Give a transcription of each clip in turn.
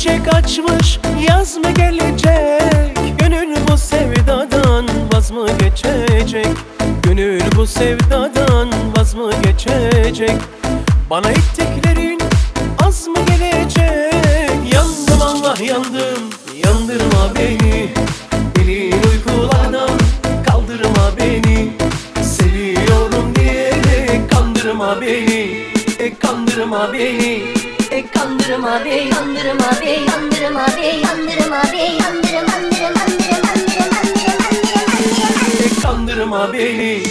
çiçek açmış, yaz mı gelecek? Gönül bu sevdadan vaz mı geçecek? Gönül bu sevdadan vaz mı geçecek? Bana ettiklerin az mı gelecek? Yandım Allah yandım, yandırma beni. Derin uykulardan kaldırma beni. Seviyorum diyerek kandırma beni, kandırma beni. Kandırma bey, kandırma bey, kandırma bey, kandırma bey, kandırma, Kandırma beni.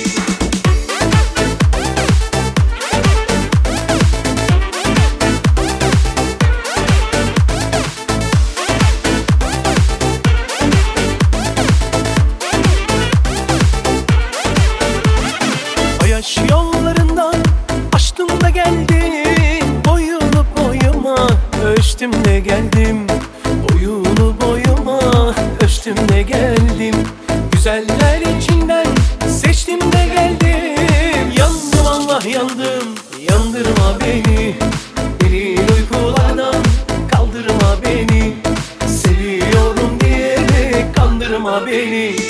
Ayaş yollarından açtım da geldim. Boyunu boyuma ölçtüm de geldim. Boyunu boyuma ölçtüm de geldim. Güzeller içinden seçtim de geldim. Yandım Allah yandım, yandırma beni. Derin uykulardan kaldırma beni. Seviyorum diyerek kandırma beni,